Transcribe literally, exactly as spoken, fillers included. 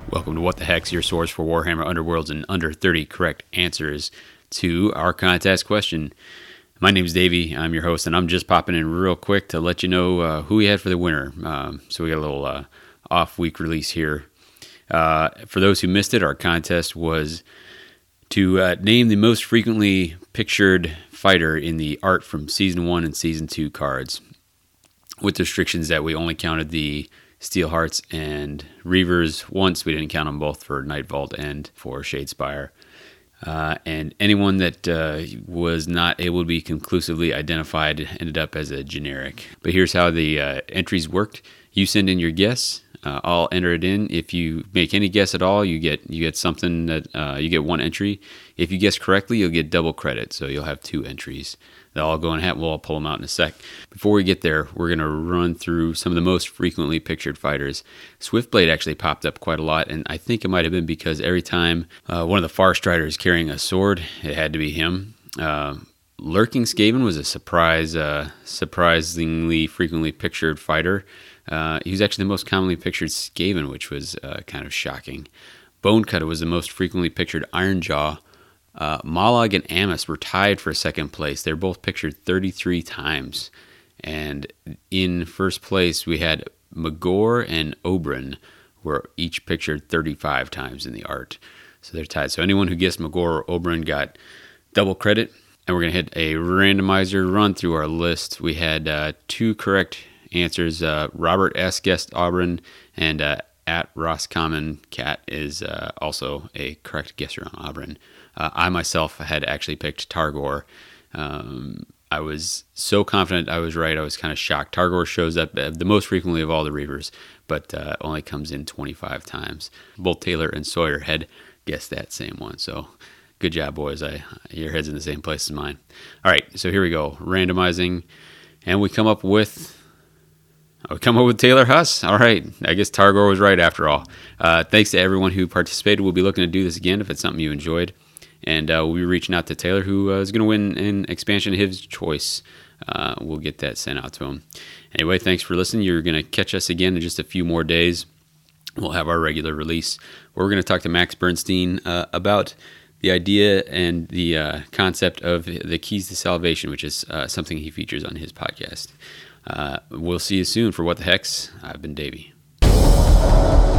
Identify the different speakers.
Speaker 1: Welcome to What the Heck's, your source for Warhammer Underworlds and under thirty correct answers to our contest question. My name is Davey. I'm your host, and I'm just popping in real quick to let you know uh, who we had for the winner. Um, so we got a little uh, off-week release here. Uh, for those who missed it, our contest was to uh, name the most frequently pictured fighter in the art from Season one and Season two cards, with restrictions that we only counted the Steelhearts and Reavers once. We didn't count them both for Night Vault and for Shadespire. Uh, and anyone that uh, was not able to be conclusively identified ended up as a generic. But here's how the uh, entries worked. You send in your guess. Uh, I'll enter it in. If you make any guess at all, you get you get something that uh, you get one entry. If you guess correctly, you'll get double credit, so you'll have two entries. They'll all go in a hat. We'll all pull them out in a sec. Before we get there, we're going to run through some of the most frequently pictured fighters. Swiftblade actually popped up quite a lot, and I think it might have been because every time uh, one of the Far Striders carrying a sword, it had to be him. Uh, Lurking Skaven was a surprise, uh, surprisingly frequently pictured fighter. Uh, he was actually the most commonly pictured Skaven, which was uh, kind of shocking. Bonecutter was the most frequently pictured Ironjaw. Uh, Mollog and Amos were tied for second place. They're both pictured thirty-three times. And in first place, we had Magor and Oberyn, were each pictured thirty-five times in the art. So they're tied. So anyone who guessed Magor or Oberyn got double credit. And we're going to hit a randomizer run through our list. We had uh, two correct answers. Uh, Robert S. guessed Oberyn, and uh, at Ross Common Cat is uh, also a correct guesser on Oberyn. Uh, I myself had actually picked Targor. Um, I was so confident I was right, I was kind of shocked. Targor shows up the most frequently of all the Reavers, but uh, only comes in twenty-five times. Both Taylor and Sawyer had guessed that same one, so good job, boys. I, your head's in the same place as mine. All right, so here we go. Randomizing, and we come up with... We come up with Taylor Huss. All right. I guess Targor was right after all. Uh, thanks to everyone who participated. We'll be looking to do this again if it's something you enjoyed. And uh, we'll be reaching out to Taylor, who uh, is going to win an expansion of his choice. Uh, we'll get that sent out to him. Anyway, thanks for listening. You're going to catch us again in just a few more days. We'll have our regular release. We're going to talk to Max Bernstein uh, about the idea and the uh, concept of the Keys to Salvation, which is uh, something he features on his podcast. Uh, we'll see you soon. For What the Heck's, I've been Davey.